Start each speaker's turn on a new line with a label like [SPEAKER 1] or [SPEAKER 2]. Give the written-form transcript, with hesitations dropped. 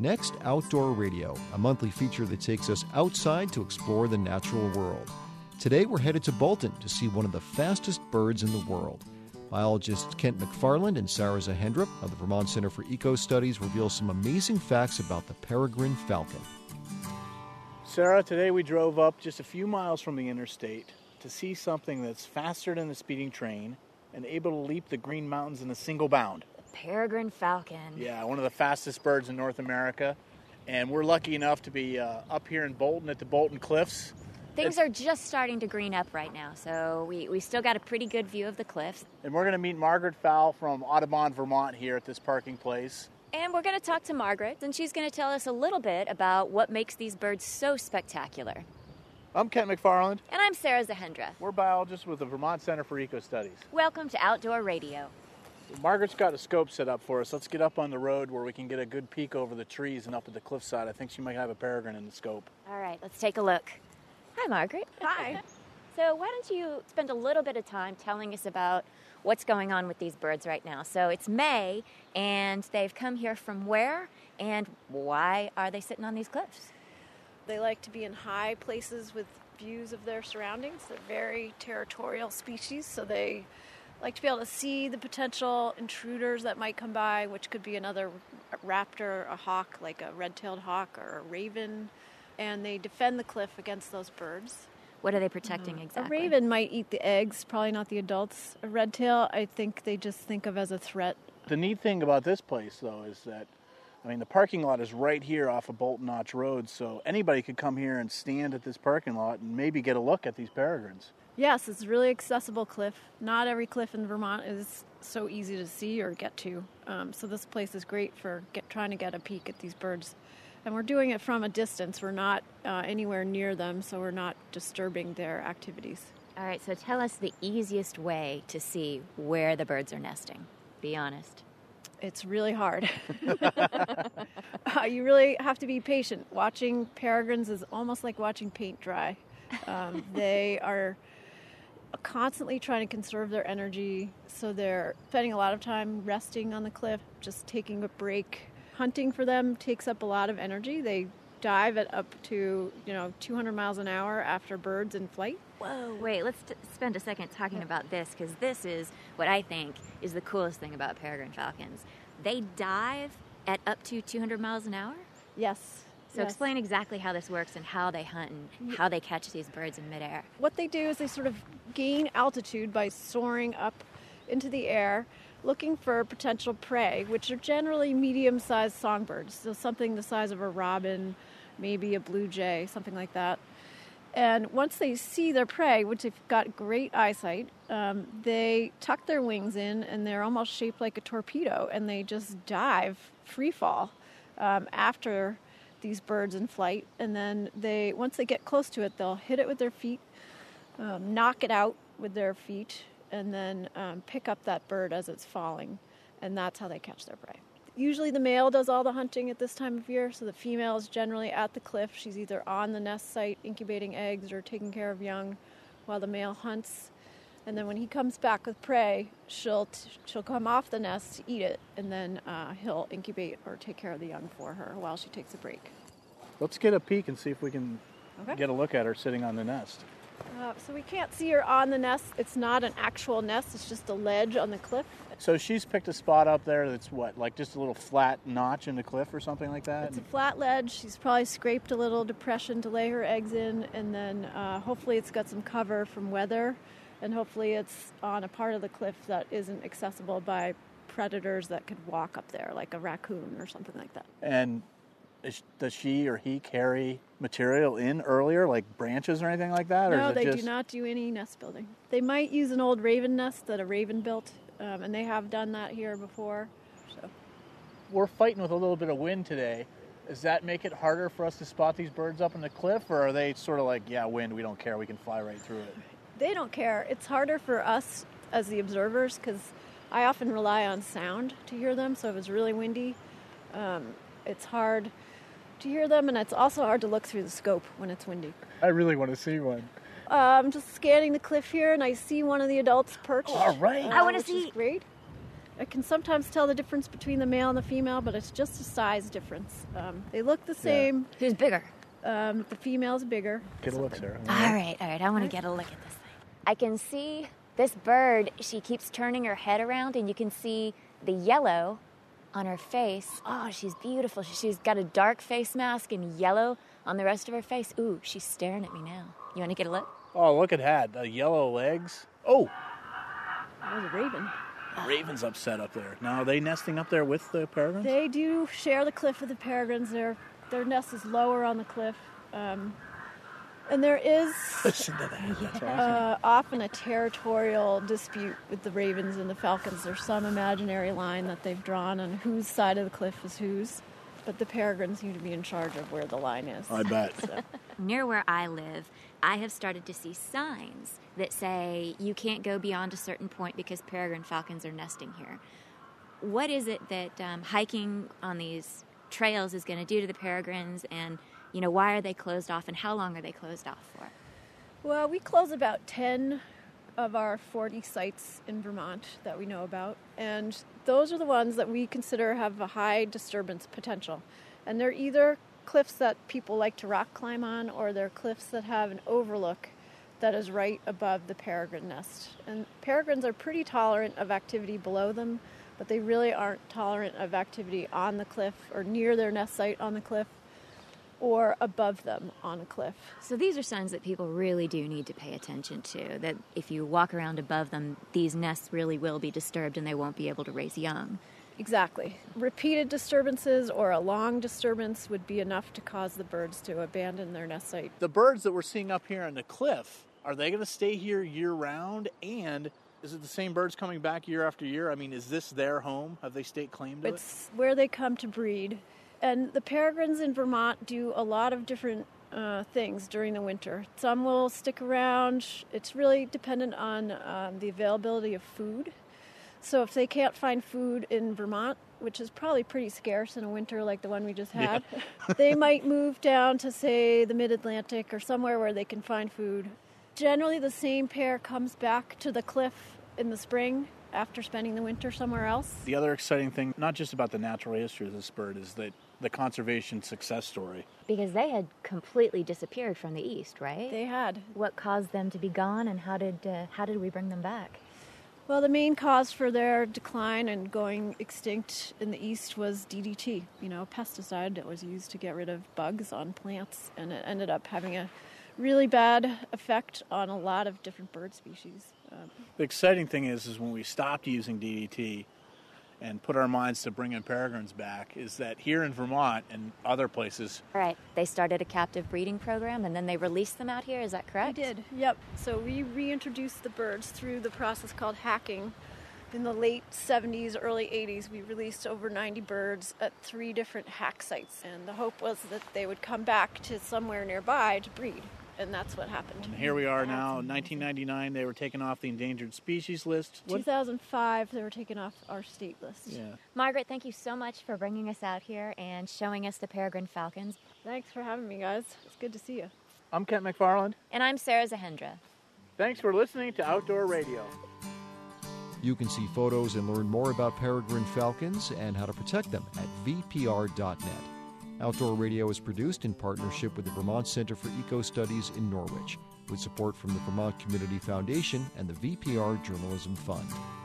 [SPEAKER 1] Next, Outdoor Radio, a monthly feature that takes us outside to explore the natural world. Today, we're headed to Bolton to see one of the fastest birds in the world. Biologists Kent McFarland and Sarah Zahendra of the Vermont Center for Eco Studies reveal some amazing facts about the peregrine falcon.
[SPEAKER 2] Sarah, today we drove up just a few miles from the interstate to see something that's faster than the speeding train and able to leap the Green Mountains in a single bound.
[SPEAKER 3] Peregrine falcon.
[SPEAKER 2] Yeah, one of the fastest birds in North America. And we're lucky enough to be up here in Bolton at the Bolton Cliffs.
[SPEAKER 3] Things are just starting to green up right now, so we still got a pretty good view of the cliffs.
[SPEAKER 2] And we're going to meet Margaret Fowle from Audubon, Vermont here at this parking place.
[SPEAKER 3] And we're going to talk to Margaret, and she's going to tell us a little bit about what makes these birds so spectacular.
[SPEAKER 2] I'm Kent McFarland.
[SPEAKER 3] And I'm Sarah Zahendra.
[SPEAKER 2] We're biologists with the Vermont Center for Eco Studies.
[SPEAKER 3] Welcome to Outdoor Radio.
[SPEAKER 2] Margaret's got a scope set up for us. Let's get up on the road where we can get a good peek over the trees and up at the cliffside. I think she might have a peregrine in the scope.
[SPEAKER 3] All right, let's take a look. Hi, Margaret.
[SPEAKER 4] Hi.
[SPEAKER 3] So why don't you spend a little bit of time telling us about what's going on with these birds right now? So it's May, and they've come here from where, and why are they sitting on these cliffs?
[SPEAKER 4] They like to be in high places with views of their surroundings. They're very territorial species, so they like to be able to see the potential intruders that might come by, which could be another raptor, a hawk, like a red-tailed hawk or a raven, and they defend the cliff against those birds.
[SPEAKER 3] What are they protecting exactly?
[SPEAKER 4] A raven might eat the eggs, probably not the adults. A red-tail, I think they just think of as a threat.
[SPEAKER 2] The neat thing about this place, though, is that, the parking lot is right here off of Bolton Notch Road, so anybody could come here and stand at this parking lot and maybe get a look at these peregrines.
[SPEAKER 4] Yes, it's a really accessible cliff. Not every cliff in Vermont is so easy to see or get to. So this place is great for trying to get a peek at these birds. And we're doing it from a distance. We're not anywhere near them, so we're not disturbing their activities.
[SPEAKER 3] All right, so tell us the easiest way to see where the birds are nesting. Be honest.
[SPEAKER 4] It's really hard. You really have to be patient. Watching peregrines is almost like watching paint dry. They are constantly trying to conserve their energy, so they're spending a lot of time resting on the cliff, just taking a break. Hunting for them takes up a lot of energy. They dive at up to 200 miles an hour after birds in flight.
[SPEAKER 3] Whoa, wait, let's spend a second talking about this, because this is what I think is the coolest thing about peregrine falcons. They dive at up to 200 miles an hour?
[SPEAKER 4] Yes.
[SPEAKER 3] So explain exactly how this works and how they hunt and how they catch these birds in midair.
[SPEAKER 4] What they do is they sort of gain altitude by soaring up into the air, looking for potential prey, which are generally medium-sized songbirds, so something the size of a robin, maybe a blue jay, something like that. And once they see their prey, which they've got great eyesight, they tuck their wings in, and they're almost shaped like a torpedo, and they just dive, free fall, after these birds in flight. And then once they get close to it, they'll hit it with their feet, knock it out with their feet, and then pick up that bird as it's falling. And that's how they catch their prey. Usually the male does all the hunting at this time of year, so the female is generally at the cliff. She's either on the nest site incubating eggs or taking care of young while the male hunts. And then when he comes back with prey, she'll come off the nest to eat it, and then he'll incubate or take care of the young for her while she takes a break.
[SPEAKER 2] Let's get a peek and see if we can get a look at her sitting on the nest.
[SPEAKER 4] So we can't see her on the nest. It's not an actual nest. It's just a ledge on the cliff.
[SPEAKER 2] So she's picked a spot up there that's like just a little flat notch in the cliff or something like that?
[SPEAKER 4] It's a flat ledge. She's probably scraped a little depression to lay her eggs in, and then hopefully it's got some cover from weather, and hopefully it's on a part of the cliff that isn't accessible by predators that could walk up there, like a raccoon or something like that.
[SPEAKER 2] And does she or he carry material in earlier, like branches or anything like that?
[SPEAKER 4] No,
[SPEAKER 2] or
[SPEAKER 4] they do not do any nest building. They might use an old raven nest that a raven built, and they have done that here before. So
[SPEAKER 2] we're fighting with a little bit of wind today. Does that make it harder for us to spot these birds up on the cliff, or are they sort of like, yeah, wind, we don't care, we can fly right through it?
[SPEAKER 4] They don't care. It's harder for us as the observers because I often rely on sound to hear them, so if it's really windy, it's hard to hear them, and it's also hard to look through the scope when it's windy.
[SPEAKER 2] I really want to see one.
[SPEAKER 4] I'm just scanning the cliff here, and I see one of the adults perched.
[SPEAKER 2] All right.
[SPEAKER 3] I want to see.
[SPEAKER 4] Is great. I can sometimes tell the difference between the male and the female, but it's just a size difference. They look the same.
[SPEAKER 3] Who's bigger?
[SPEAKER 4] The female's bigger.
[SPEAKER 2] Get a look, Sarah.
[SPEAKER 3] All right. I want to get a look at this thing. I can see this bird. She keeps turning her head around, and you can see the yellow on her face. Oh, she's beautiful. She's got a dark face mask and yellow on the rest of her face. Ooh, she's staring at me now. You want to get a look?
[SPEAKER 2] Oh, look at that. The yellow legs. Oh,
[SPEAKER 4] That was a raven.
[SPEAKER 2] raven's upset up there. Now, are they nesting up there with the peregrines?
[SPEAKER 4] They do share the cliff with the peregrines. Their nest is lower on the cliff. And there is
[SPEAKER 2] Listen to that. That's awesome.
[SPEAKER 4] often a territorial dispute with the ravens and the falcons. There's some imaginary line that they've drawn on whose side of the cliff is whose. But the peregrines seem to be in charge of where the line is.
[SPEAKER 2] I bet.
[SPEAKER 4] So,
[SPEAKER 3] Near where I live, I have started to see signs that say you can't go beyond a certain point because peregrine falcons are nesting here. What is it that hiking on these trails is going to do to the peregrines, and why are they closed off, and how long are they closed off for?
[SPEAKER 4] well, we close about 10 of our 40 sites in Vermont that we know about, and those are the ones that we consider have a high disturbance potential. And they're either cliffs that people like to rock climb on, or they're cliffs that have an overlook that is right above the peregrine nest. And peregrines are pretty tolerant of activity below them, but they really aren't tolerant of activity on the cliff or near their nest site on the cliff or above them on a cliff.
[SPEAKER 3] So these are signs that people really do need to pay attention to, that if you walk around above them, these nests really will be disturbed and they won't be able to raise young.
[SPEAKER 4] Exactly. Repeated disturbances or a long disturbance would be enough to cause the birds to abandon their nest site.
[SPEAKER 2] The birds that we're seeing up here on the cliff, are they going to stay here year-round? And is it the same birds coming back year after year? I mean, is this their home? Have they state claim to it?
[SPEAKER 4] It's where they come to breed. And the peregrines in Vermont do a lot of different things during the winter. Some will stick around. It's really dependent on the availability of food. So if they can't find food in Vermont, which is probably pretty scarce in a winter like the one we just had, they might move down to, say, the mid-Atlantic or somewhere where they can find food. Generally, the same pair comes back to the cliff in the spring after spending the winter somewhere else.
[SPEAKER 2] The other exciting thing, not just about the natural history of this bird, is that the conservation success story.
[SPEAKER 3] Because they had completely disappeared from the east, right?
[SPEAKER 4] They had.
[SPEAKER 3] What caused them to be gone, and how did we bring them back?
[SPEAKER 4] Well, the main cause for their decline and going extinct in the east was DDT, a pesticide that was used to get rid of bugs on plants, and it ended up having a really bad effect on a lot of different bird species.
[SPEAKER 2] The exciting thing is when we stopped using DDT and put our minds to bringing peregrines back, is that here in Vermont and other places...
[SPEAKER 3] All right, they started a captive breeding program, and then they released them out here, is that correct?
[SPEAKER 4] We did, yep. So we reintroduced the birds through the process called hacking. In the late 70s, early 80s, we released over 90 birds at 3 different hack sites. And the hope was that they would come back to somewhere nearby to breed. And that's what happened.
[SPEAKER 2] And here we are now. In 1999, they were taken off the endangered species list.
[SPEAKER 4] 2005, they were taken off our state list.
[SPEAKER 2] Yeah.
[SPEAKER 3] Margaret, thank you so much for bringing us out here and showing us the peregrine falcons.
[SPEAKER 4] Thanks for having me, guys. It's good to see you.
[SPEAKER 2] I'm Kent McFarland.
[SPEAKER 3] And I'm Sarah Zahendra.
[SPEAKER 2] Thanks for listening to Outdoor Radio.
[SPEAKER 1] You can see photos and learn more about peregrine falcons and how to protect them at vpr.net. Outdoor Radio is produced in partnership with the Vermont Center for Eco-Studies in Norwich, with support from the Vermont Community Foundation and the VPR Journalism Fund.